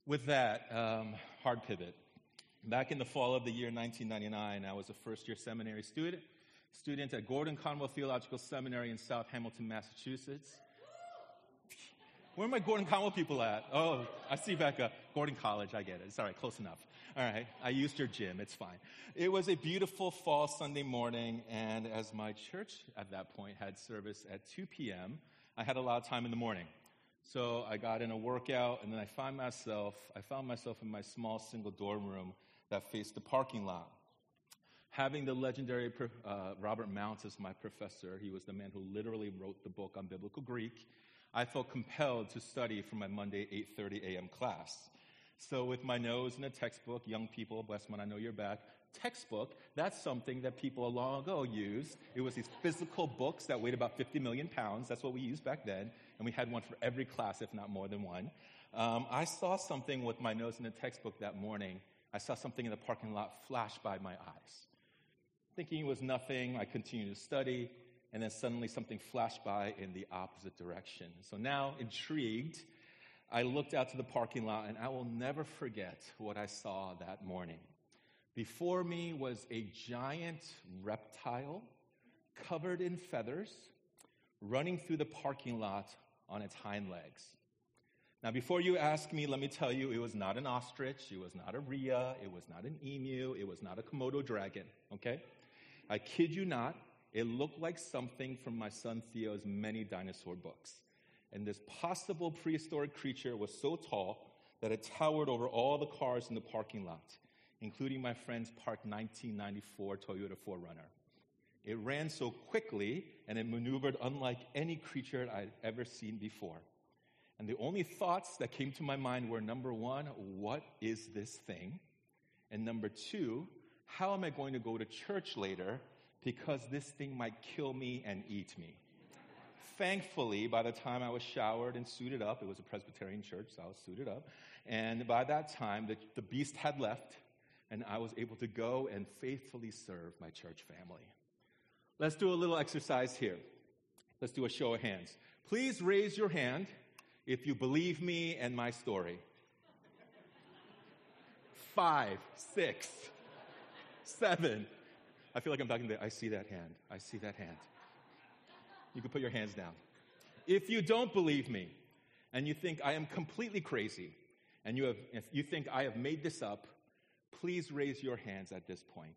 With that, hard pivot. Back in the fall of the year 1999, I was a first-year seminary student at Gordon Conwell Theological Seminary in South Hamilton, Massachusetts. Where are my Gordon Conwell people at? Oh, I see Becca. Gordon College, I get it. It's all right, close enough. All right, I used your gym. It's fine. It was a beautiful fall Sunday morning, and as my church at that point had service at 2 p.m., I had a lot of time in the morning. So I got in a workout, and then I found myself in my small single dorm room that faced the parking lot. Having the legendary Robert Mounce as my professor, he was the man who literally wrote the book on biblical Greek, I felt compelled to study for my Monday 8:30 a.m. class. So with my nose in a textbook, young people, Westman, I know you're back, textbook, that's something that people long ago used. It was these physical books that weighed about 50 million pounds. That's what we used back then, and we had one for every class, if not more than one. I saw something with my nose in a textbook that morning. I saw something in the parking lot flash by my eyes. Thinking it was nothing, I continued to study, and then suddenly something flashed by in the opposite direction. So now, intrigued, I looked out to the parking lot, and I will never forget what I saw that morning. Before me was a giant reptile covered in feathers running through the parking lot on its hind legs. Now, before you ask me, let me tell you, it was not an ostrich, it was not a rhea, it was not an emu, it was not a Komodo dragon, okay? I kid you not, it looked like something from my son Theo's many dinosaur books. And this possible prehistoric creature was so tall that it towered over all the cars in the parking lot, including my friend's parked 1994 Toyota 4Runner. It ran so quickly, and it maneuvered unlike any creature I'd ever seen before. And the only thoughts that came to my mind were, number one, what is this thing? And number two, how am I going to go to church later because this thing might kill me and eat me? Thankfully, by the time I was showered and suited up, it was a Presbyterian church, so I was suited up, and by that time, the beast had left, and I was able to go and faithfully serve my church family. Let's do a little exercise here. Let's do a show of hands. Please raise your hand if you believe me and my story. 5, 6, 7. I feel like I'm talking to, I see that hand. I see that hand. You can put your hands down. If you don't believe me and you think I am completely crazy and if you think I have made this up, please raise your hands at this point.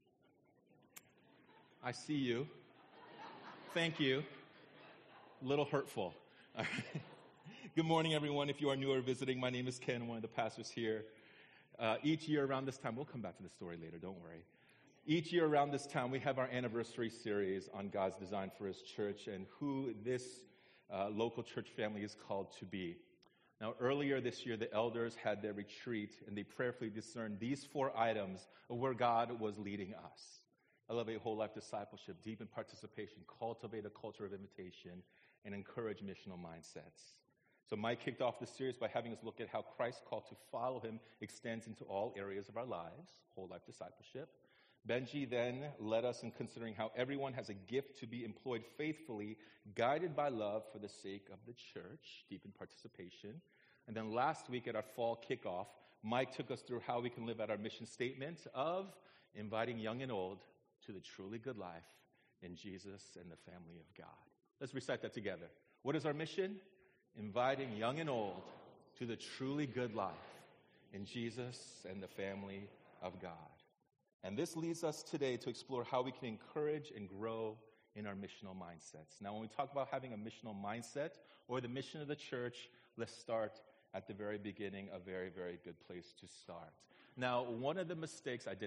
I see you. Thank you. A little hurtful. All right. Good morning, everyone. If you are new or visiting, my name is Ken, one of the pastors here. Each year around this time, we'll come back to the story later, don't worry. Each year around this time, we have our anniversary series on God's design for His church and who this local church family is called to be. Now, earlier this year, the elders had their retreat, and they prayerfully discerned these 4 items of where God was leading us. Elevate whole life discipleship, deepen participation, cultivate a culture of invitation, and encourage missional mindsets. So Mike kicked off the series by having us look at how Christ's call to follow Him extends into all areas of our lives, whole life discipleship. Benji then led us in considering how everyone has a gift to be employed faithfully, guided by love for the sake of the church, deepen participation. And then last week at our fall kickoff, Mike took us through how we can live out our mission statement of inviting young and old to the truly good life in Jesus and the family of God. Let's recite that together. What is our mission? Inviting young and old to the truly good life in Jesus and the family of God. And this leads us today to explore how we can encourage and grow in our missional mindsets. Now, when we talk about having a missional mindset or the mission of the church, let's start at the very beginning, a very, very good place to start. Now, one of the mistakes I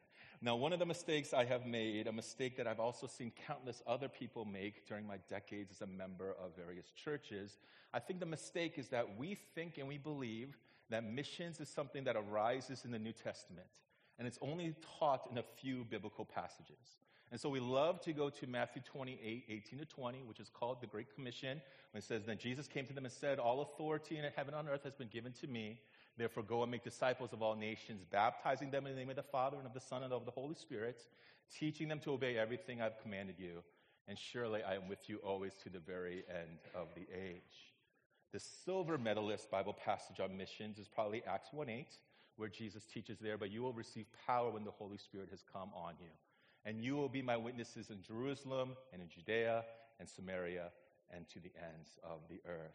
have made, a mistake that I've also seen countless other people make during my decades as a member of various churches, I think the mistake is that we think and we believe that missions is something that arises in the New Testament. And it's only taught in a few biblical passages. And so we love to go to Matthew 28, 18 to 20, which is called the Great Commission, when it says, "Then Jesus came to them and said, 'All authority in heaven and on earth has been given to me. Therefore go and make disciples of all nations, baptizing them in the name of the Father and of the Son and of the Holy Spirit, teaching them to obey everything I've commanded you. And surely I am with you always to the very end of the age.'" The silver medalist Bible passage on missions is probably Acts 1:8, where Jesus teaches there, but you will receive power when the Holy Spirit has come on you. And you will be my witnesses in Jerusalem and in Judea and Samaria and to the ends of the earth.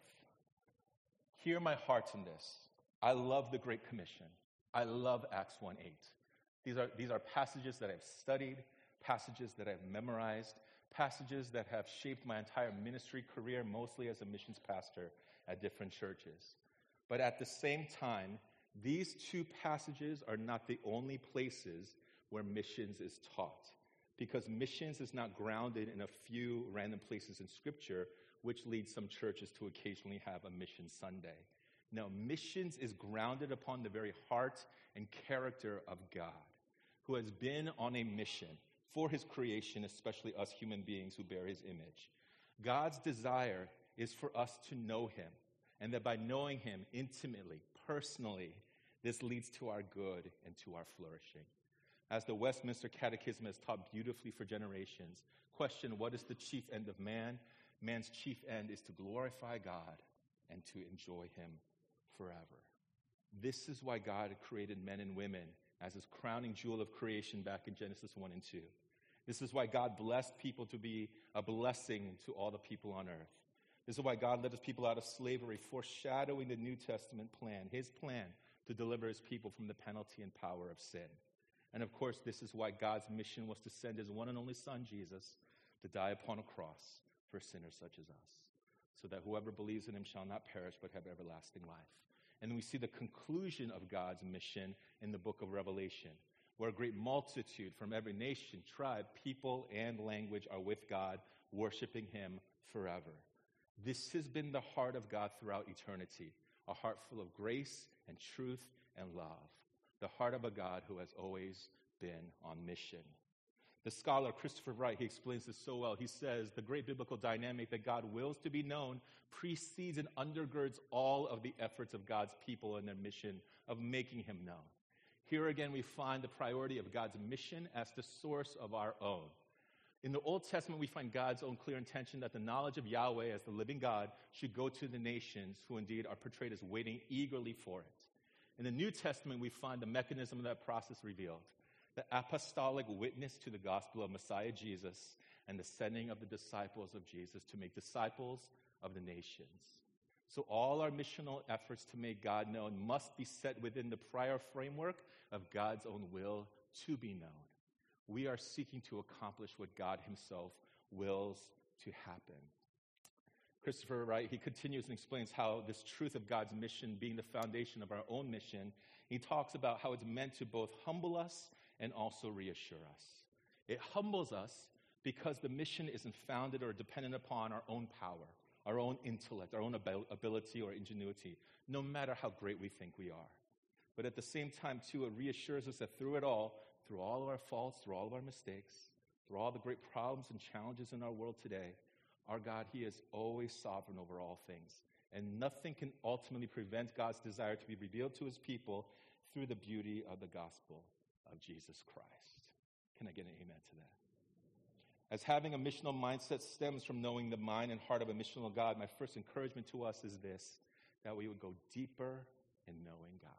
Hear my heart in this. I love the Great Commission. I love Acts 1:8. These are passages that I've studied, passages that I've memorized, passages that have shaped my entire ministry career, mostly as a missions pastor at different churches. But at the same time, these two passages are not the only places where missions is taught, because missions is not grounded in a few random places in Scripture, which leads some churches to occasionally have a mission Sunday. No, missions is grounded upon the very heart and character of God, who has been on a mission for his creation, especially us human beings who bear his image. God's desire is for us to know him, and that by knowing him intimately, personally, this leads to our good and to our flourishing. As the Westminster Catechism has taught beautifully for generations, question, what is the chief end of man? Man's chief end is to glorify God and to enjoy him forever. This is why God created men and women as his crowning jewel of creation back in Genesis 1 and 2. This is why God blessed people to be a blessing to all the people on earth. This is why God led his people out of slavery, foreshadowing the New Testament plan, his plan to deliver his people from the penalty and power of sin. And of course, this is why God's mission was to send his one and only Son, Jesus, to die upon a cross for sinners such as us, so that whoever believes in him shall not perish but have everlasting life. And we see the conclusion of God's mission in the book of Revelation, where a great multitude from every nation, tribe, people, and language are with God, worshiping him forever. This has been the heart of God throughout eternity, a heart full of grace and truth and love, the heart of a God who has always been on mission. The scholar Christopher Wright, he explains this so well. He says, the great biblical dynamic that God wills to be known precedes and undergirds all of the efforts of God's people in their mission of making him known. Here again, we find the priority of God's mission as the source of our own. In the Old Testament, we find God's own clear intention that the knowledge of Yahweh as the living God should go to the nations, who indeed are portrayed as waiting eagerly for it. In the New Testament, we find the mechanism of that process revealed, the apostolic witness to the gospel of Messiah Jesus and the sending of the disciples of Jesus to make disciples of the nations. So all our missional efforts to make God known must be set within the prior framework of God's own will to be known. We are seeking to accomplish what God himself wills to happen. Christopher Wright, he continues and explains how this truth of God's mission being the foundation of our own mission, he talks about how it's meant to both humble us and also reassure us. It humbles us because the mission isn't founded or dependent upon our own power, our own intellect, our own ability or ingenuity, no matter how great we think we are. But at the same time, too, it reassures us that through it all, through all of our faults, through all of our mistakes, through all the great problems and challenges in our world today, our God, he is always sovereign over all things. And nothing can ultimately prevent God's desire to be revealed to his people through the beauty of the gospel of Jesus Christ. Can I get an amen to that? As having a missional mindset stems from knowing the mind and heart of a missional God, my first encouragement to us is this, that we would go deeper in knowing God.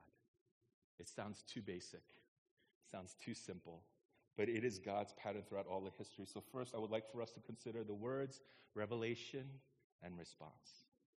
It sounds too basic. It sounds too simple. But it is God's pattern throughout all of history. So first, I would like for us to consider the words revelation and response.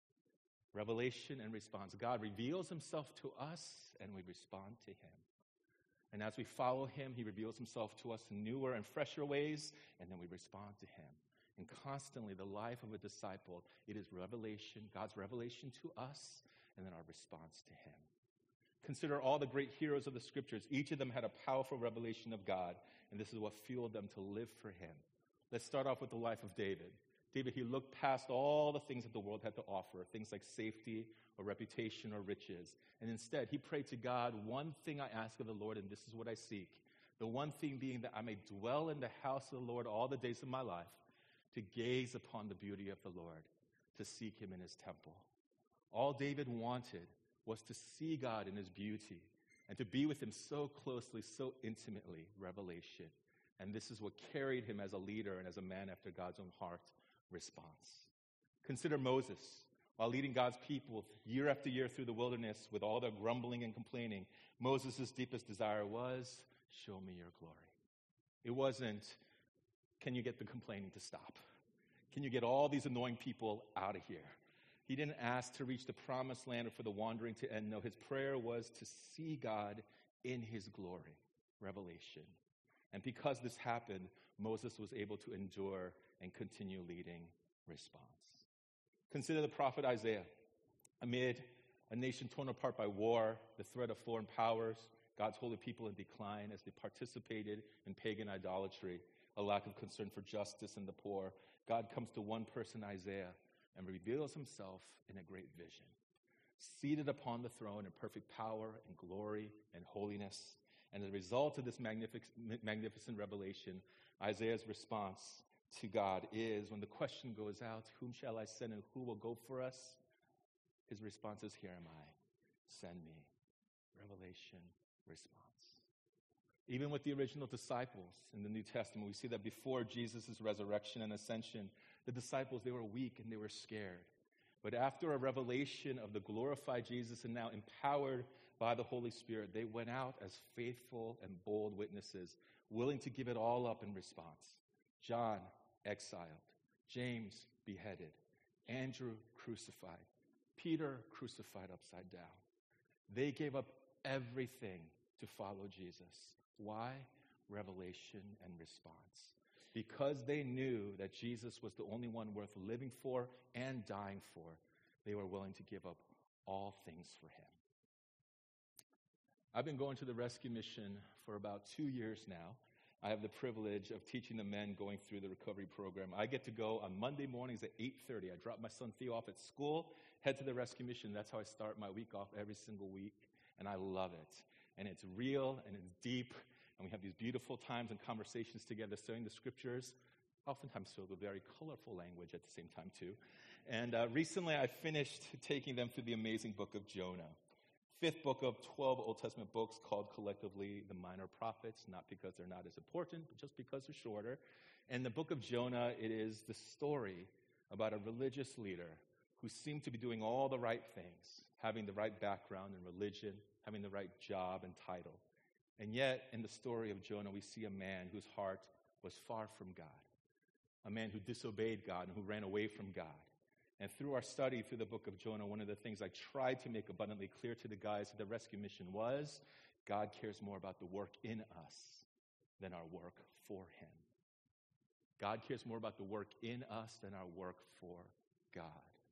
Revelation and response. God reveals himself to us, and we respond to him. And as we follow him, he reveals himself to us in newer and fresher ways, and then we respond to him. And constantly, the life of a disciple, it is revelation, God's revelation to us, and then our response to him. Consider all the great heroes of the scriptures. Each of them had a powerful revelation of God, and this is what fueled them to live for him. Let's start off with the life of David. David, he looked past all the things that the world had to offer, things like safety or reputation or riches. And instead, he prayed to God, one thing I ask of the Lord, and this is what I seek. The one thing being that I may dwell in the house of the Lord all the days of my life, to gaze upon the beauty of the Lord, to seek him in his temple. All David wanted was to see God in his beauty and to be with him so closely, so intimately, revelation. And this is what carried him as a leader and as a man after God's own heart response. Consider Moses. While leading God's people year after year through the wilderness with all their grumbling and complaining, Moses' deepest desire was, show me your glory. It wasn't, can you get the complaining to stop? Can you get all these annoying people out of here? He didn't ask to reach the promised land or for the wandering to end. No, his prayer was to see God in his glory, revelation. And because this happened, Moses was able to endure and continue leading response. Consider the prophet Isaiah. Amid a nation torn apart by war, the threat of foreign powers, God's holy people in decline as they participated in pagan idolatry, a lack of concern for justice and the poor, God comes to one person, Isaiah, and reveals himself in a great vision. Seated upon the throne in perfect power and glory and holiness. And as a result of this magnificent revelation, Isaiah's response to God is, when the question goes out, whom shall I send and who will go for us? His response is, here am I, send me. Revelation, response. Even with the original disciples in the New Testament, we see that before Jesus' resurrection and ascension, the disciples, they were weak and they were scared. But after a revelation of the glorified Jesus and now empowered by the Holy Spirit, they went out as faithful and bold witnesses, willing to give it all up in response. John, exiled. James, beheaded. Andrew, crucified. Peter, crucified upside down. They gave up everything to follow Jesus. Why? Revelation and response. Because they knew that Jesus was the only one worth living for and dying for, they were willing to give up all things for him. I've been going to the rescue mission for about 2 years now. I have the privilege of teaching the men going through the recovery program. I get to go on Monday mornings at 8:30. I drop my son Theo off at school, head to the rescue mission. That's how I start my week off every single week, and I love it. And it's real, and it's deep, and we have these beautiful times and conversations together, studying the scriptures, oftentimes filled with very colorful language at the same time, too. And recently I finished taking them through the amazing book of Jonah. 5th book of 12 Old Testament books called collectively the Minor Prophets, not because they're not as important, but just because they're shorter. And the book of Jonah, it is the story about a religious leader who seemed to be doing all the right things, having the right background in religion, having the right job and title. And yet, in the story of Jonah, we see a man whose heart was far from God, a man who disobeyed God and who ran away from God. And through our study through the book of Jonah, one of the things I tried to make abundantly clear to the guys at the rescue mission was God cares more about the work in us than our work for him. God cares more about the work in us than our work for God.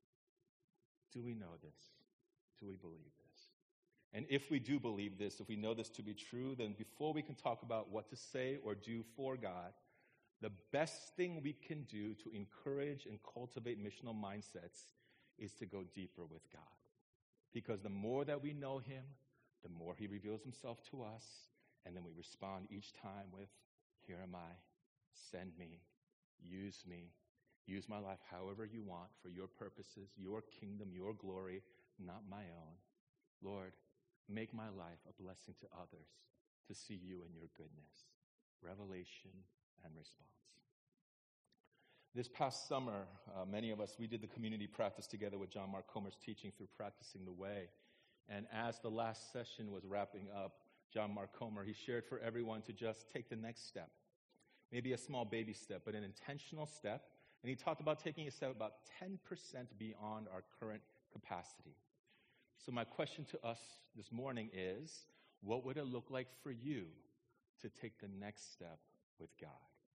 Do we know this? Do we believe this? And if we do believe this, if we know this to be true, then before we can talk about what to say or do for God, the best thing we can do to encourage and cultivate missional mindsets is to go deeper with God. Because the more that we know him, the more he reveals himself to us, and then we respond each time with, here am I, send me, use my life however you want for your purposes, your kingdom, your glory, not my own. Lord, make my life a blessing to others to see you and your goodness. Revelation and response. This past summer, many of us, we did the community practice together with John Mark Comer's teaching through Practicing the Way. And as the last session was wrapping up, John Mark Comer, he shared for everyone to just take the next step. Maybe a small baby step, but an intentional step. And he talked about taking a step about 10% beyond our current capacity. So my question to us this morning is, what would it look like for you to take the next step with God?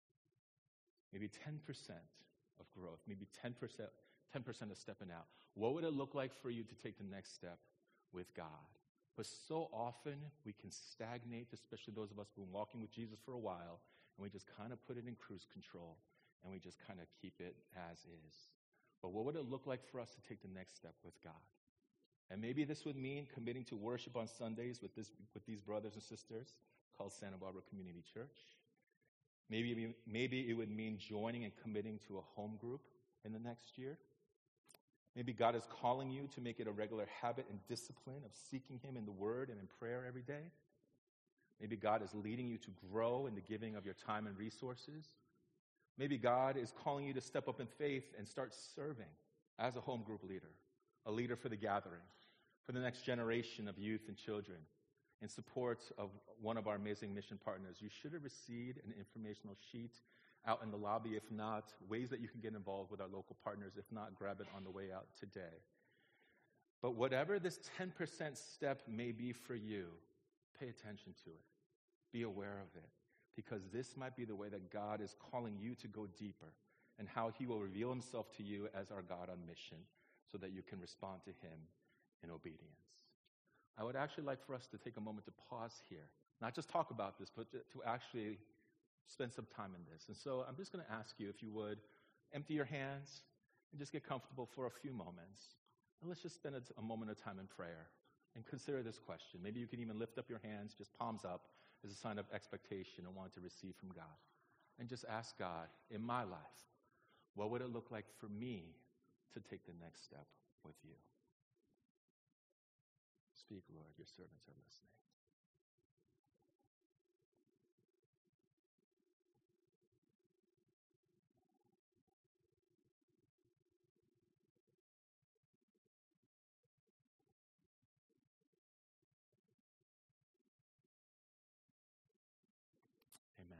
Maybe 10% of growth, maybe 10% of stepping out. What would it look like for you to take the next step with God? But so often we can stagnate, especially those of us who've been walking with Jesus for a while, and we just kind of put it in cruise control, and we just kind of keep it as is. But what would it look like for us to take the next step with God? And maybe this would mean committing to worship on Sundays with these brothers and sisters called Santa Barbara Community Church. Maybe it would mean joining and committing to a home group in the next year. Maybe God is calling you to make it a regular habit and discipline of seeking him in the Word and in prayer every day. Maybe God is leading you to grow in the giving of your time and resources. Maybe God is calling you to step up in faith and start serving as a home group leader a leader for the gathering, for the next generation of youth and children, in support of one of our amazing mission partners, you should have received an informational sheet out in the lobby. If not, ways that you can get involved with our local partners. If not, grab it on the way out today. But whatever this 10% step may be for you, pay attention to it. Be aware of it, because this might be the way that God is calling you to go deeper, and how he will reveal himself to you as our God on mission, so that you can respond to him in obedience. I would actually like for us to take a moment to pause here, not just talk about this, but to actually spend some time in this. And so I'm just going to ask you, if you would, empty your hands and just get comfortable for a few moments. And let's just spend a moment of time in prayer and consider this question. Maybe you can even lift up your hands, just palms up, as a sign of expectation and wanting to receive from God. And just ask God, in my life, what would it look like for me to take the next step with you? Speak, Lord, your servants are listening. Amen.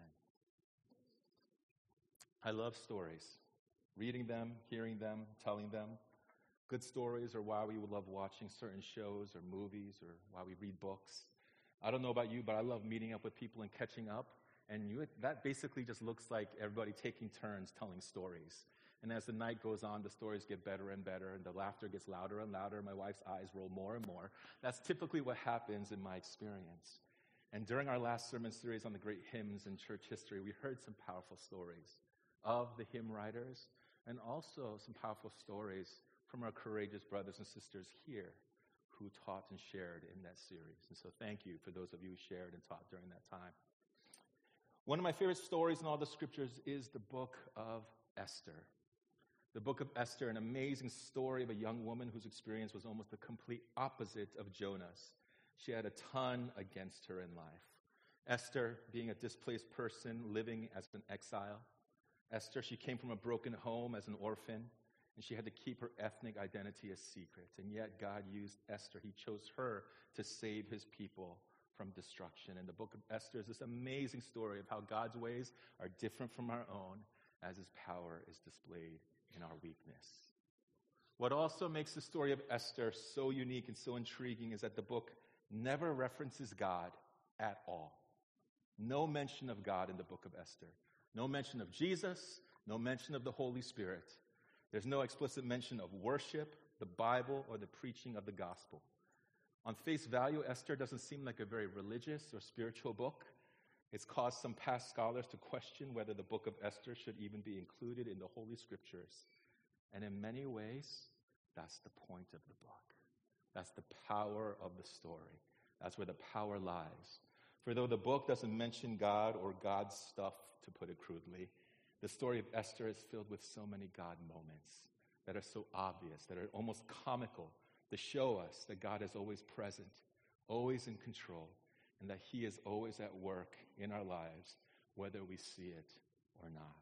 I love stories. Reading them, hearing them, telling them. Good stories are why we would love watching certain shows or movies, or why we read books. I don't know about you, but I love meeting up with people and catching up. And that basically just looks like everybody taking turns telling stories. And as the night goes on, the stories get better and better, and the laughter gets louder and louder. My wife's eyes roll more and more. That's typically what happens in my experience. And during our last sermon series on the great hymns in church history, we heard some powerful stories of the hymn writers, and also some powerful stories from our courageous brothers and sisters here who taught and shared in that series. And so thank you for those of you who shared and taught during that time. One of my favorite stories in all the scriptures is the book of Esther. The book of Esther, an amazing story of a young woman whose experience was almost the complete opposite of Jonah's. She had a ton against her in life. Esther, being a displaced person living as an exile. Esther, she came from a broken home as an orphan, and she had to keep her ethnic identity a secret. And yet God used Esther. He chose her to save his people from destruction. And the book of Esther is this amazing story of how God's ways are different from our own, as his power is displayed in our weakness. What also makes the story of Esther so unique and so intriguing is that the book never references God at all. No mention of God in the book of Esther. No mention of Jesus, no mention of the Holy Spirit. There's no explicit mention of worship, the Bible, or the preaching of the gospel. On face value, Esther doesn't seem like a very religious or spiritual book. It's caused some past scholars to question whether the book of Esther should even be included in the Holy Scriptures. And in many ways, that's the point of the book. That's the power of the story. That's where the power lies. For though the book doesn't mention God or God's stuff, to put it crudely, the story of Esther is filled with so many God moments that are so obvious, that are almost comical, to show us that God is always present, always in control, and that he is always at work in our lives, whether we see it or not.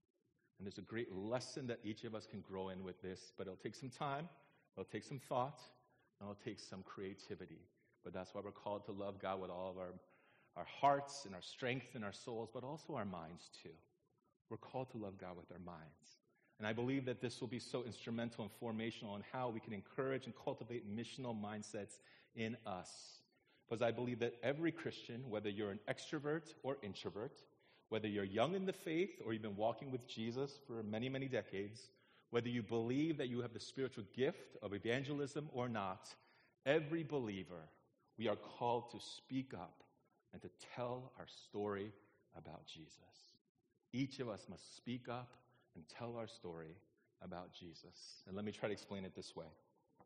And there's a great lesson that each of us can grow in with this, but it'll take some time, it'll take some thought, and it'll take some creativity. But that's why we're called to love God with all of our hearts and our strength and our souls, but also our minds too. We're called to love God with our minds. And I believe that this will be so instrumental and formational in how we can encourage and cultivate missional mindsets in us. Because I believe that every Christian, whether you're an extrovert or introvert, whether you're young in the faith or you've been walking with Jesus for many, many decades, whether you believe that you have the spiritual gift of evangelism or not, every believer, we are called to speak up and to tell our story about Jesus. Each of us must speak up and tell our story about Jesus. And let me try to explain it this way.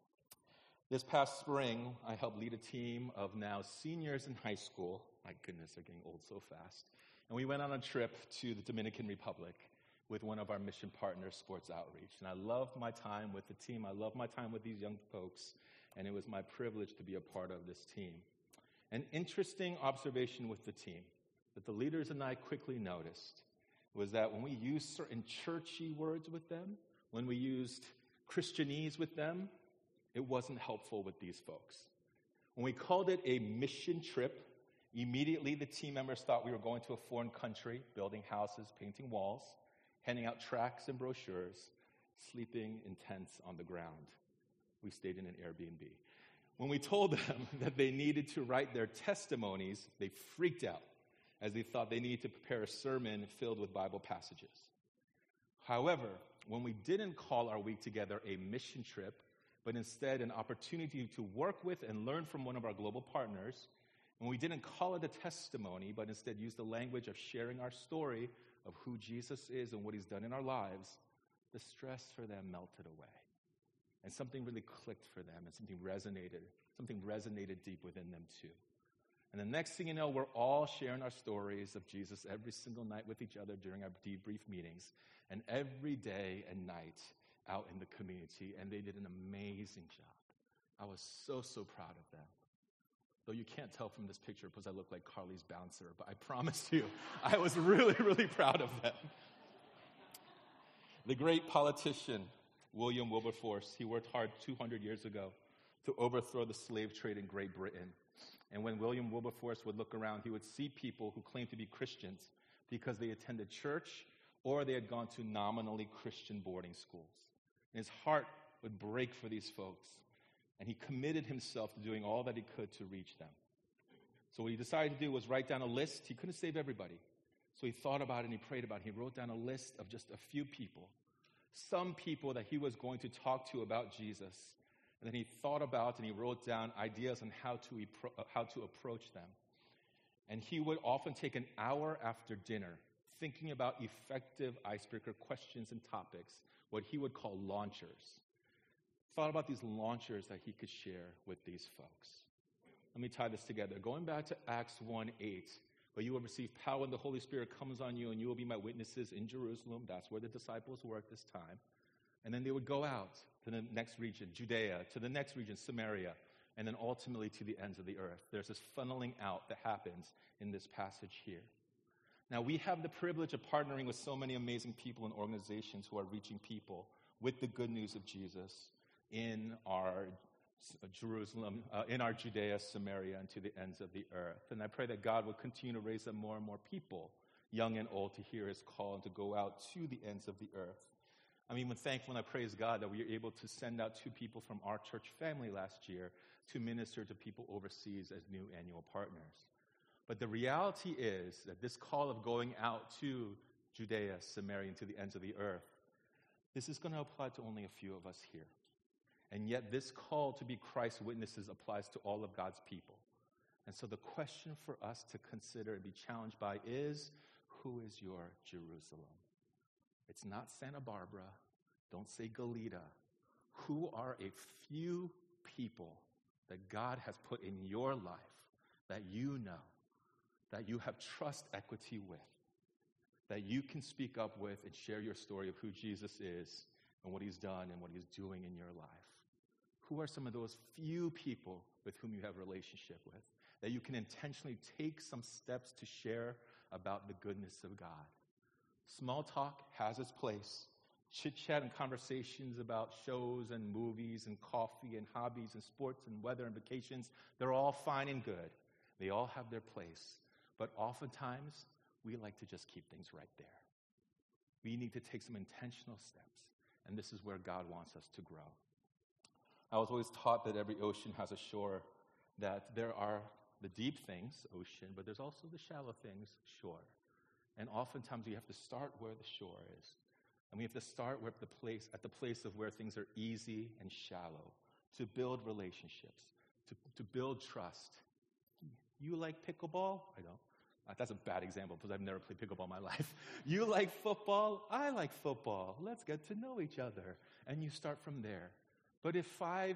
This past spring, I helped lead a team of now seniors in high school. My goodness, they're getting old so fast. And we went on a trip to the Dominican Republic with one of our mission partners, Sports Outreach. And I loved my time with the team. I loved my time with these young folks. And it was my privilege to be a part of this team. An interesting observation with the team that the leaders and I quickly noticed was that when we used certain churchy words with them, when we used Christianese with them, it wasn't helpful with these folks. When we called it a mission trip, immediately the team members thought we were going to a foreign country, building houses, painting walls, handing out tracts and brochures, sleeping in tents on the ground. We stayed in an Airbnb. When we told them that they needed to write their testimonies, they freaked out, as they thought they needed to prepare a sermon filled with Bible passages. However, when we didn't call our week together a mission trip, but instead an opportunity to work with and learn from one of our global partners, and we didn't call it a testimony, but instead used the language of sharing our story of who Jesus is and what he's done in our lives, the stress for them melted away. And something really clicked for them, and something resonated deep within them too. And the next thing you know, we're all sharing our stories of Jesus every single night with each other during our debrief meetings, and every day and night out in the community, and they did an amazing job. I was so proud of them. Though you can't tell from this picture because I look like Carly's bouncer, but I promise you, I was really proud of them. The great politician, William Wilberforce, he worked hard 200 years ago to overthrow the slave trade in Great Britain. And when William Wilberforce would look around, he would see people who claimed to be Christians because they attended church or they had gone to nominally Christian boarding schools. And his heart would break for these folks. And he committed himself to doing all that he could to reach them. So what he decided to do was write down a list. He couldn't save everybody. So he thought about it and he prayed about it. He wrote down a list of just a few people, some people that he was going to talk to about Jesus. And then he thought about and he wrote down ideas on how to approach them. And he would often take an hour after dinner thinking about effective icebreaker questions and topics, what he would call launchers. Thought about these launchers that he could share with these folks. Let me tie this together. Going back to Acts 1:8, where you will receive power when the Holy Spirit comes on you, and you will be my witnesses in Jerusalem. That's where the disciples were at this time. And then they would go out to the next region, Judea, to the next region, Samaria, and then ultimately to the ends of the earth. There's this funneling out that happens in this passage here. Now, we have the privilege of partnering with so many amazing people and organizations who are reaching people with the good news of Jesus in our Jerusalem, in our Judea, Samaria, and to the ends of the earth. And I pray that God will continue to raise up more and more people, young and old, to hear his call and to go out to the ends of the earth. I'm even thankful and I praise God that we are able to send out 2 people from our church family last year to minister to people overseas as new annual partners. But the reality is that this call of going out to Judea, Samaria, and to the ends of the earth, this is going to apply to only a few of us here. And yet this call to be Christ's witnesses applies to all of God's people. And so the question for us to consider and be challenged by is, who is your Jerusalem? It's not Santa Barbara. Don't say Goleta. Who are a few people that God has put in your life that you know, that you have trust equity with, that you can speak up with and share your story of who Jesus is and what he's done and what he's doing in your life? Who are some of those few people with whom you have a relationship with, that you can intentionally take some steps to share about the goodness of God? Small talk has its place. Chit-chat and conversations about shows and movies and coffee and hobbies and sports and weather and vacations, they're all fine and good. They all have their place. But oftentimes, we like to just keep things right there. We need to take some intentional steps, and this is where God wants us to grow. I was always taught that every ocean has a shore, that there are the deep things, ocean, but there's also the shallow things, shore. And oftentimes we have to start where the shore is. And we have to start at the place of where things are easy and shallow, to build relationships, to build trust. You like pickleball? I don't. That's a bad example because I've never played pickleball in my life. You like football? I like football. Let's get to know each other. And you start from there. But if 5,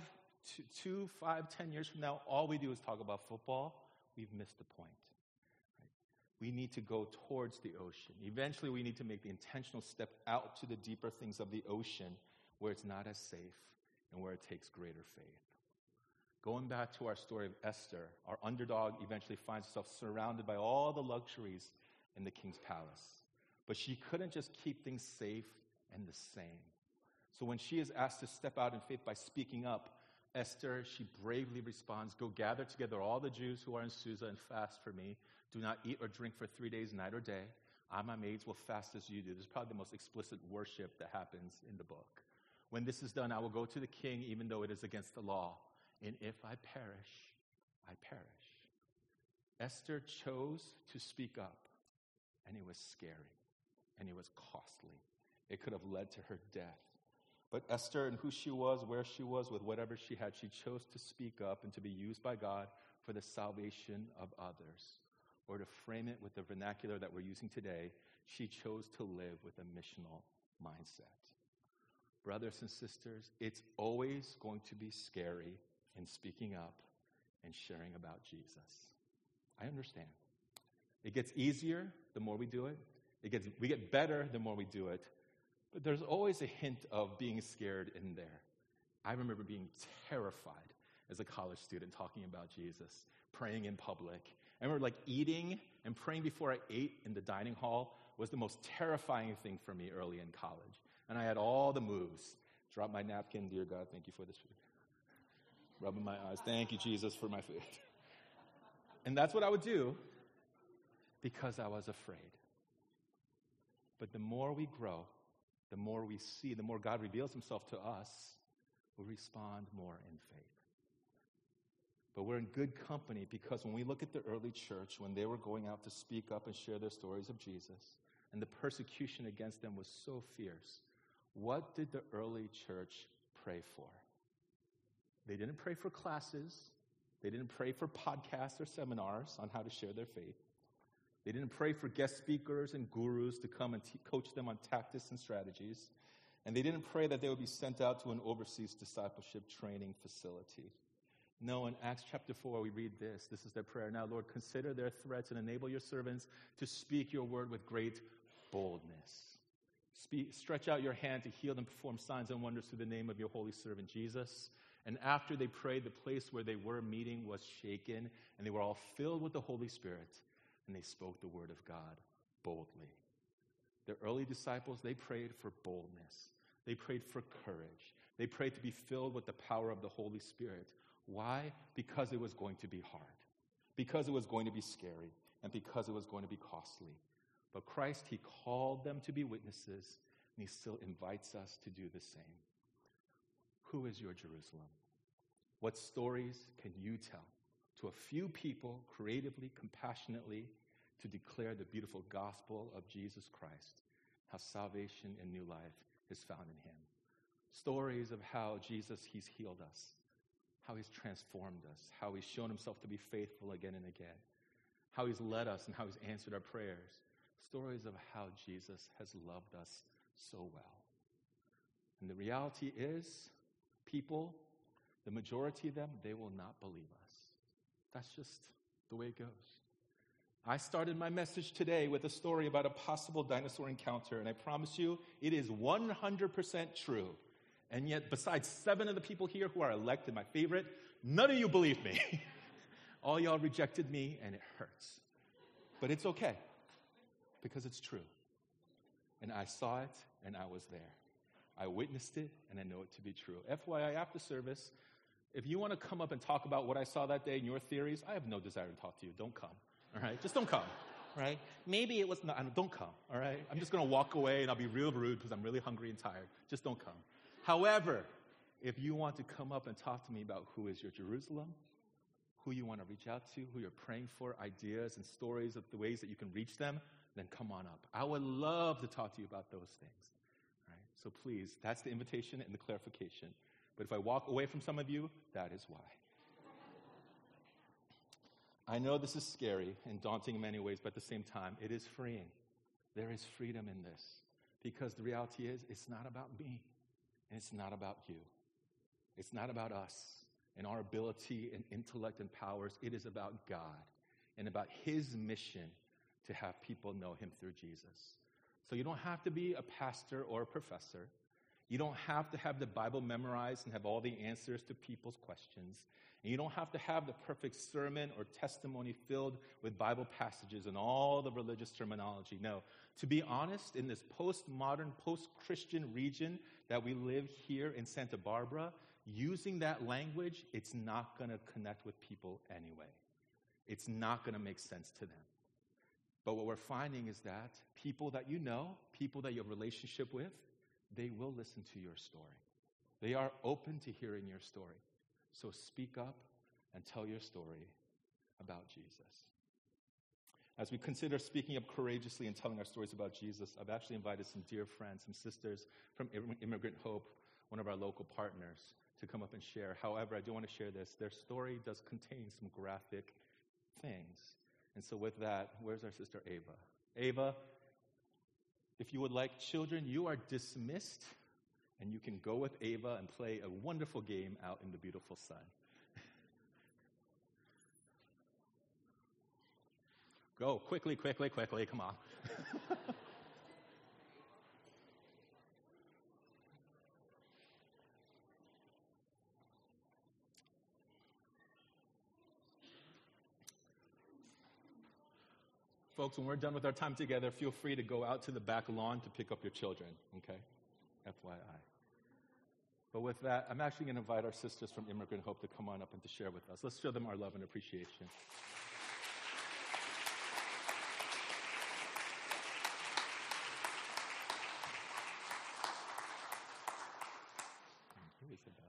10 years from now, all we do is talk about football, we've missed the point. Right? We need to go towards the ocean. Eventually, we need to make the intentional step out to the deeper things of the ocean where it's not as safe and where it takes greater faith. Going back to our story of Esther, our underdog eventually finds herself surrounded by all the luxuries in the king's palace. But she couldn't just keep things safe and the same. So when she is asked to step out in faith by speaking up, Esther, she bravely responds, "Go gather together all the Jews who are in Susa and fast for me. Do not eat or drink for 3 days, night or day. I and my maids will fast as you do." This is probably the most explicit worship that happens in the book. "When this is done, I will go to the king, even though it is against the law. And if I perish, I perish." Esther chose to speak up, and it was scary, and it was costly. It could have led to her death. But Esther, and who she was, where she was, with whatever she had, she chose to speak up and to be used by God for the salvation of others. Or to frame it with the vernacular that we're using today, she chose to live with a missional mindset. Brothers and sisters, it's always going to be scary in speaking up and sharing about Jesus. I understand. It gets easier the more we do it. We get better the more we do it. But there's always a hint of being scared in there. I remember being terrified as a college student talking about Jesus, praying in public. I remember eating and praying before I ate in the dining hall was the most terrifying thing for me early in college. And I had all the moves. Drop my napkin, dear God, thank you for this food. Rubbing my eyes, thank you, Jesus, for my food. And that's what I would do because I was afraid. But the more we grow, the more we see, the more God reveals himself to us, we respond more in faith. But we're in good company because when we look at the early church, when they were going out to speak up and share their stories of Jesus, and the persecution against them was so fierce, what did the early church pray for? They didn't pray for classes. They didn't pray for podcasts or seminars on how to share their faith. They didn't pray for guest speakers and gurus to come and coach them on tactics and strategies. And they didn't pray that they would be sent out to an overseas discipleship training facility. No, in Acts chapter 4, we read this. This is their prayer. "Now, Lord, consider their threats and enable your servants to speak your word with great boldness. Stretch out your hand to heal and perform signs and wonders through the name of your holy servant Jesus." And after they prayed, the place where they were meeting was shaken, and they were all filled with the Holy Spirit, and they spoke the word of God boldly. The early disciples, they prayed for boldness. They prayed for courage. They prayed to be filled with the power of the Holy Spirit. Why? Because it was going to be hard, because it was going to be scary, and because it was going to be costly. But Christ, he called them to be witnesses, and he still invites us to do the same. Who is your Jerusalem? What stories can you tell to a few people creatively, compassionately, to declare the beautiful gospel of Jesus Christ, how salvation and new life is found in him? Stories of how Jesus, he's healed us, how he's transformed us, how he's shown himself to be faithful again and again, how he's led us and how he's answered our prayers. Stories of how Jesus has loved us so well. And the reality is, people, the majority of them, they will not believe us. That's just the way it goes. I started my message today with a story about a possible dinosaur encounter, and I promise you, it is 100% true. And yet, besides 7 of the people here who are elected, my favorite, none of you believe me. All y'all rejected me, and it hurts. But it's okay, because it's true. And I saw it, and I was there. I witnessed it, and I know it to be true. FYI, after service, if you want to come up and talk about what I saw that day and your theories, I have no desire to talk to you. Don't come, all right? Just don't come, all right? Maybe it was not, don't come, all right? I'm just going to walk away, and I'll be real rude because I'm really hungry and tired. Just don't come. However, if you want to come up and talk to me about who is your Jerusalem, who you want to reach out to, who you're praying for, ideas and stories of the ways that you can reach them, then come on up. I would love to talk to you about those things. Right? So please, that's the invitation and the clarification. But if I walk away from some of you, that is why. I know this is scary and daunting in many ways, but at the same time, it is freeing. There is freedom in this. Because the reality is, it's not about me, and it's not about you. It's not about us and our ability and intellect and powers. It is about God and about his mission to have people know him through Jesus. So you don't have to be a pastor or a professor. You don't have to have the Bible memorized and have all the answers to people's questions. And you don't have to have the perfect sermon or testimony filled with Bible passages and all the religious terminology. No. To be honest, in this postmodern, post-Christian region that we live here in Santa Barbara, using that language, it's not going to connect with people anyway. It's not going to make sense to them. But what we're finding is that people that you know, people that you have a relationship with, they will listen to your story. They are open to hearing your story. So speak up and tell your story about Jesus. As we consider speaking up courageously and telling our stories about Jesus, I've actually invited some dear friends, some sisters from Immigrant Hope, one of our local partners, to come up and share. However, I do want to share this. Their story does contain some graphic things. And so with that, where's our sister Ava? Ava, if you would like children, you are dismissed, and you can go with Ava and play a wonderful game out in the beautiful sun. Go, quickly, come on. Folks, when we're done with our time together, feel free to go out to the back lawn to pick up your children, okay? FYI. But with that, I'm actually going to invite our sisters from Immigrant Hope to come on up and to share with us. Let's show them our love and appreciation. Thank you, Isabel.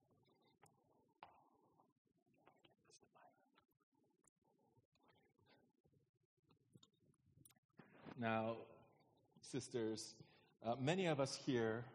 Now, sisters, many of us here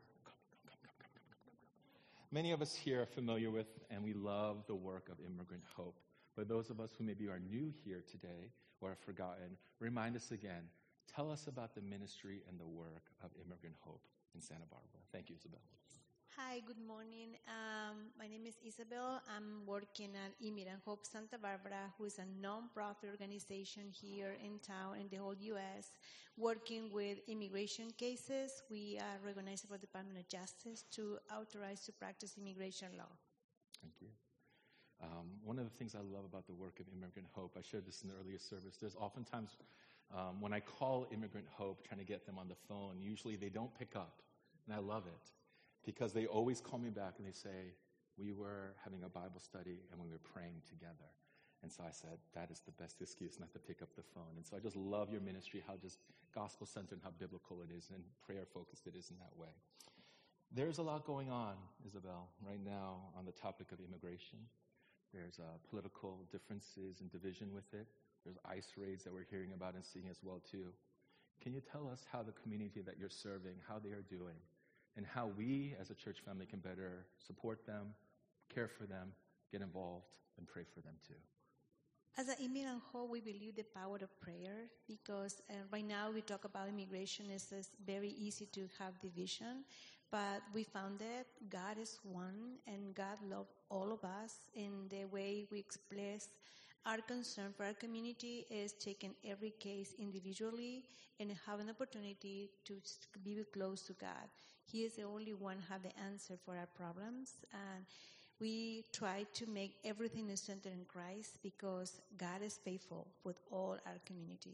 are familiar with and we love the work of Immigrant Hope. But those of us who maybe are new here today or have forgotten, remind us again. Tell us about the ministry and the work of Immigrant Hope in Santa Barbara. Thank you, Isabel. Hi, good morning. My name is Isabel. I'm working at Immigrant Hope Santa Barbara, who is a non-profit organization here in town in the whole U.S., working with immigration cases. We are recognized by the Department of Justice to authorize to practice immigration law. Thank you. One of the things I love about the work of Immigrant Hope, I shared this in the earlier service, there's oftentimes when I call Immigrant Hope trying to get them on the phone, usually they don't pick up, and I love it. Because they always call me back and they say, we were having a Bible study and we were praying together. And so I said, that is the best excuse not to pick up the phone. And so I just love your ministry, how just gospel-centered and how biblical it is and prayer-focused it is in that way. There's a lot going on, Isabel, right now on the topic of immigration. There's political differences and division with it. There's ICE raids that we're hearing about and seeing as well, too. Can you tell us how the community that you're serving, how they are doing? And how we as a church family can better support them, care for them, get involved, and pray for them too. As an Immigrant Hope, we believe the power of prayer because right now we talk about immigration. It's very easy to have division, but we found that God is one and God loves all of us. In the way we express our concern for our community is taking every case individually and have an opportunity to be close to God. He is the only one who has the answer for our problems, and we try to make everything centered in Christ because God is faithful with all our community.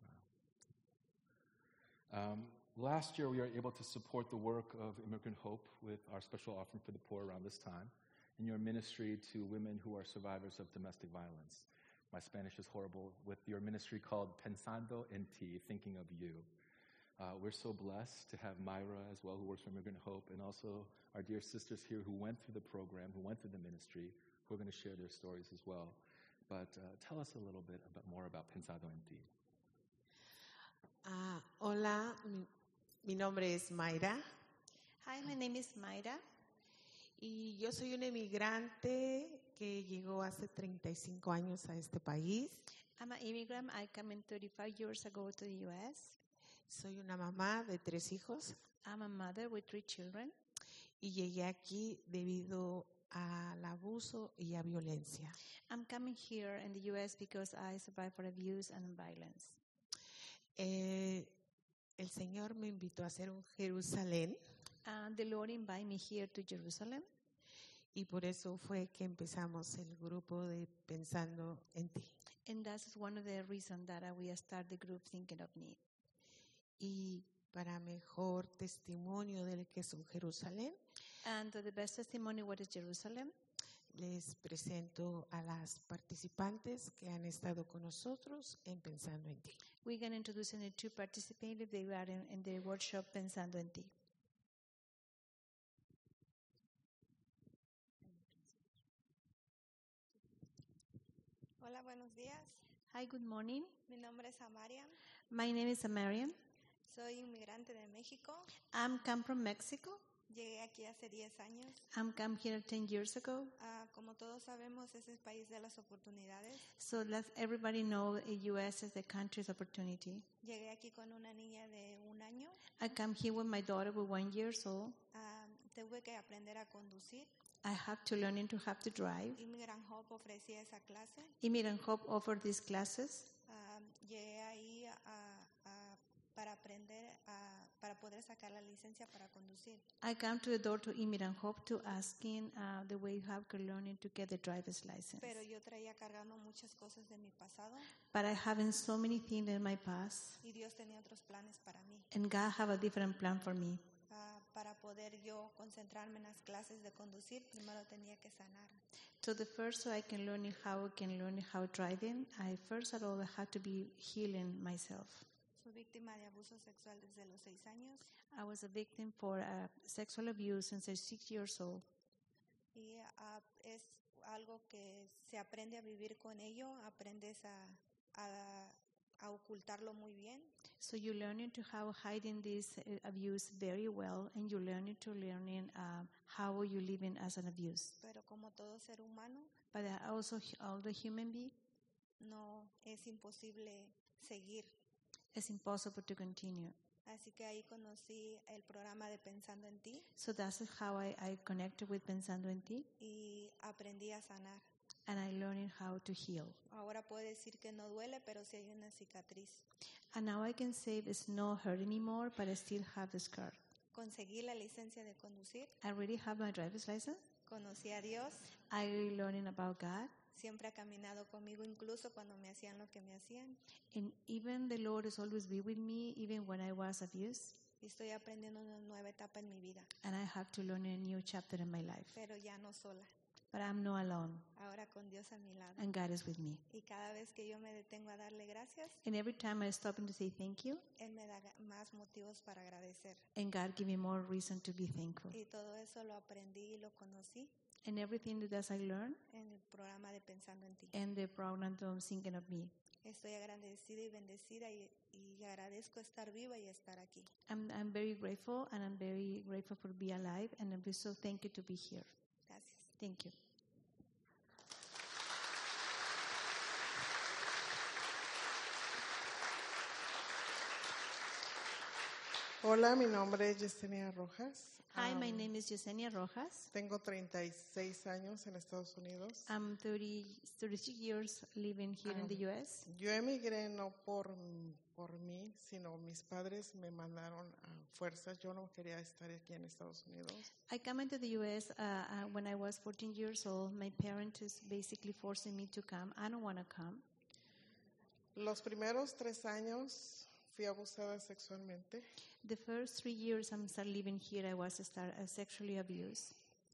Wow. Last year, we were able to support the work of Immigrant Hope with our special offering for the poor around this time in your ministry to women who are survivors of domestic violence. My Spanish is horrible. With your ministry called Pensando en Ti, Thinking of You. We're so blessed to have Myra as well, who works for Immigrant Hope, and also our dear sisters here who went through the program, who went through the ministry, who are going to share their stories as well. But tell us a little bit more about Pensando en Ti. Hola, mi nombre es Mayra. Hi, my name is Mayra. Y yo soy una emigrante que llegó hace 35 años a este país. I'm an immigrant. I came in 35 years ago to the U.S. Soy una mamá de 3 hijos. I'm a mother with 3 children. Y llegué aquí debido al abuso y a violencia. I'm coming here in the U.S. because I survived for abuse and violence. El Señor me invitó a hacer un Jerusalén. The Lord invited me here to Jerusalem. Y por eso fue que empezamos el grupo de Pensando en Ti. And that's one of the reasons that we start the group Thinking of Me. Y para mejor testimonio de que es un Jerusalén, And the best testimony, what is Jerusalem? Les presento a las participantes que han estado con nosotros en Pensando en Ti. We're going to introduce the two participants. They were in the workshop Pensando en Ti. Hola, buenos días. Hi, good morning. Mi nombre es Amarian. My name is Amarian. Soy inmigrante de México. I'm come from Mexico. Llegué aquí hace 10 años. I'm come here 10 years ago. Como todos sabemos, es el país de las oportunidades. So let everybody know the U.S. is the country's opportunity. Llegué aquí con una niña de 1 año. I come here with my daughter with 1 year old. Tuve que aprender a conducir. I have to learn to have to drive. Immigrant Hope ofrecía esa clase. Immigrant Hope offered these classes. Llegué ahí para aprender, para poder sacar la licencia para conducir. I come to the door to Immigrant Hope to asking the way you have to learn to get the driver's license. Pero yo traía cargando muchas cosas de mi pasado. But I having so many things in my past. Y Dios tenía otros planes para mí. And God have a different plan for me. Para poder yo concentrarme en las clases de conducir, primero tenía que sanar. So the first, so I can learn how driving, I first of all have to be healing myself. Fui víctima de abuso sexual desde los 6 años. I was a victim for sexual abuse since I was 6 years old. Y es algo que se aprende a vivir con ello, aprendes a ocultarlo muy bien. So you learn to how hiding this abuse very well, and you learn how you living as an abuse. Pero como todo ser humano, But also all the human being, no es imposible seguir. it's impossible to continue. Así que ahí conocí el programa de Pensando en Ti So that's how I connected with Pensando en Ti, y aprendí a sanar. and I learned how to heal. Ahora puedo decir que no duele, pero sí hay una cicatriz. And now I can say it's not hurt anymore, but I still have the scar. Conseguí la licencia de conducir, I already have my driver's license. conocí a Dios, I learning about God, siempre ha caminado conmigo incluso cuando me hacían lo que me hacían. and even the Lord is always be with me, even when I was abused. Y estoy aprendiendo una nueva etapa en mi vida, And I have to learn a new chapter in my life. pero ya no sola, But I'm not alone, ahora con Dios a mi lado. and God is with me. Y cada vez que yo me detengo a darle gracias, And every time I stop and to say thank you, Él me da más motivos para agradecer. and God give me more reason to be thankful. Y todo eso lo aprendí y lo conocí And everything that I learn, en el programa de Pensando en Ti. and the program of thinking of me. Estoy agradecida y bendecida y agradezco estar viva y estar aquí. I'm very grateful, and I'm very grateful for be alive, and I'm so thankful to be here. Gracias. Thank you. Hola, mi nombre es Yesenia Rojas. Hi, my name is Yesenia Rojas. Tengo 36 años en Estados Unidos. I'm 33 years living here in the U.S. Yo emigré no por mí, sino mis padres me mandaron a fuerzas. Yo no quería estar aquí en Estados Unidos. I came into the U.S. When I was 14 years old. My parents is basically forcing me to come. I don't want to come. Los primeros 3 años fui abusada sexualmente. The first 3 years I'm start living here, I was sexually abused.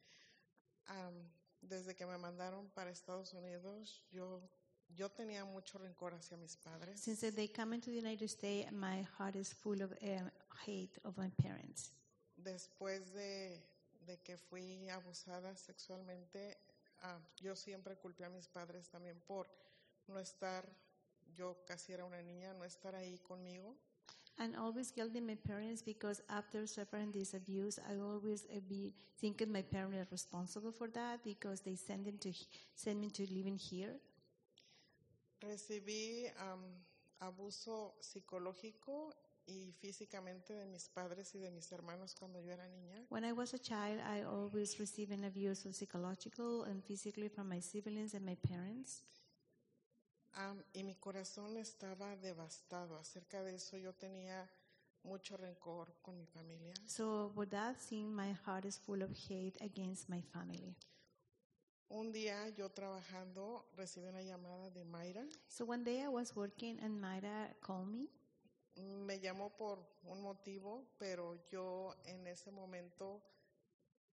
Desde que me mandaron para Estados Unidos, yo tenía mucho rencor hacia mis padres. Since they come into the United States, my heart is full of hate of my parents. Después de que fui abusada sexualmente, yo siempre culpé a mis padres también por no estar, yo casi era una niña, no estar ahí conmigo. And always guilting my parents because after suffering this abuse, I always be thinking my parents are responsible for that because they send me to living here. Recibí abuso psicológico y físicamente de mis padres y de mis hermanos cuando yo era niña. When I was a child, I always received an abuse of psychological and physically from my siblings and my parents. Y mi corazón estaba devastado. Acerca de eso yo tenía mucho rencor con mi familia. So with that thing, my heart is full of hate against my family. Un día yo trabajando recibí una llamada de Mayra. So one day I was working and Mayra called me. Me llamó por un motivo, pero yo en ese momento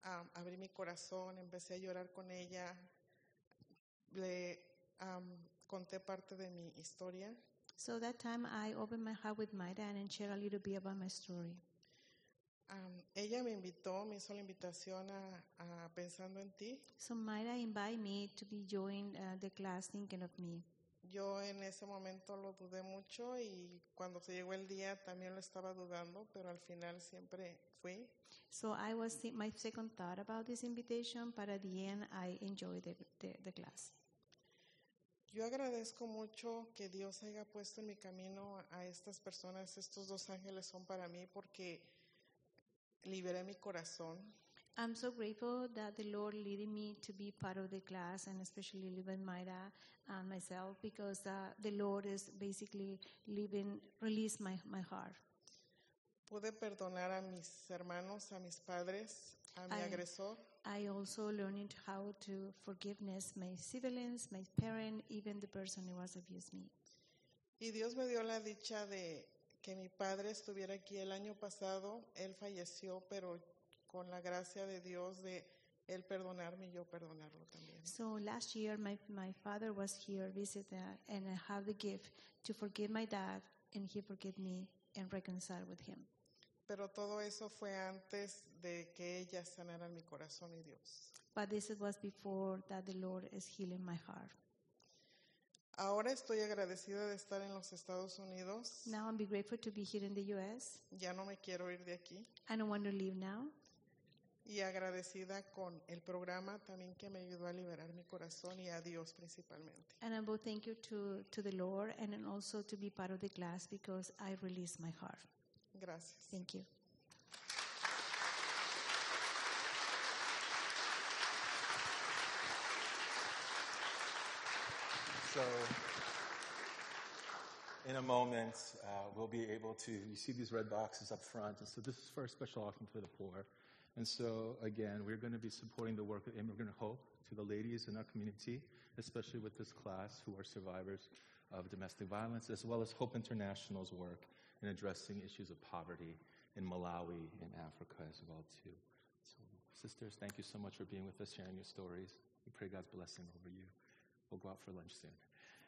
abrí mi corazón, empecé a llorar con ella, le conté parte de mi historia. So that time I opened my heart with Maida and shared a little bit about my story. Ella me invitó, me hizo la invitación a Pensando en Ti. So Maida invited me to be join the class Thinking of Me. Yo en ese momento lo dudé mucho y cuando se llegó el día también lo estaba dudando, pero al final siempre fui. So I was my second thought about this invitation, but at the end I enjoyed the class. Yo agradezco mucho que Dios haya puesto en mi camino a estas personas. Estos dos ángeles son para mí porque liberé mi corazón. I'm so grateful that the Lord leading me to be part of the class, and especially with Maida and myself, because the Lord is basically release my heart. Pude perdonar a mis hermanos, a mis padres, a mi agresor. I also learned how to forgiveness my siblings, my parent, even the person who was abused me. Y Dios me dio la dicha de que mi padre estuviera aquí el año pasado. Él falleció, pero con la gracia de Dios de él perdonarme y yo perdonarlo también. So last year my father was here visit and I have the gift to forgive my dad and he forgave me and reconcile with him. Pero todo eso fue antes de que ella sanara mi corazón y Dios. But this was before that the Lord is healing my heart. Ahora estoy agradecida de estar en los Estados Unidos. Now I'm grateful to be here in the U.S. Ya no me quiero ir de aquí. I don't want to leave now. Y agradecida con el programa también que me ayudó a liberar mi corazón y a Dios principalmente. And I'm both thank you to the Lord and then also to be part of the class because I released my heart. Gracias. Thank you. So, in a moment, we'll be able to, you see these red boxes up front, and so this is for a special offering for the poor. And so, again, we're going to be supporting the work of Immigrant Hope to the ladies in our community, especially with this class who are survivors of domestic violence, as well as Hope International's work in addressing issues of poverty in Malawi and Africa as well, too. So, sisters, thank you so much for being with us, sharing your stories. We pray God's blessing over you. We'll go out for lunch soon.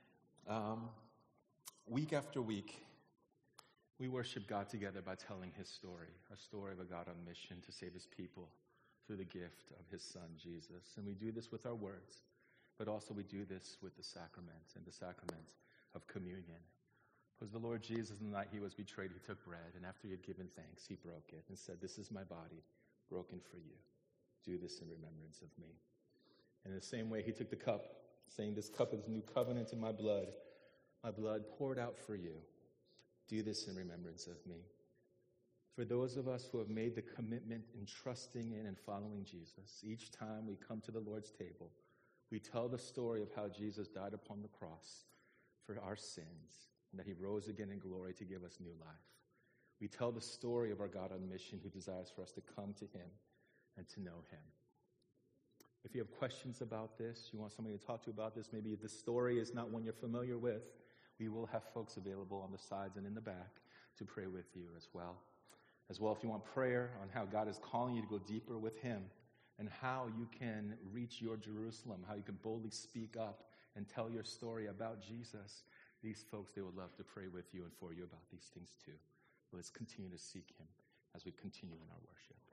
Week after week, we worship God together by telling his story, a story of a God on mission to save his people through the gift of his son, Jesus. And we do this with our words, but also we do this with the sacrament and the sacrament of communion. Because the Lord Jesus, the night he was betrayed, he took bread, and after he had given thanks, he broke it and said, "This is my body, broken for you. Do this in remembrance of me." And in the same way, he took the cup, saying, "This cup is the new covenant in my blood poured out for you. Do this in remembrance of me." For those of us who have made the commitment in trusting in and following Jesus, each time we come to the Lord's table, we tell the story of how Jesus died upon the cross for our sins, and that he rose again in glory to give us new life. We tell the story of our God on mission who desires for us to come to him and to know him. If you have questions about this, you want somebody to talk to about this, maybe the story is not one you're familiar with, we will have folks available on the sides and in the back to pray with you as well. As well, if you want prayer on how God is calling you to go deeper with him and how you can reach your Jerusalem, how you can boldly speak up and tell your story about Jesus, these folks, they would love to pray with you and for you about these things too. Let's continue to seek him as we continue in our worship.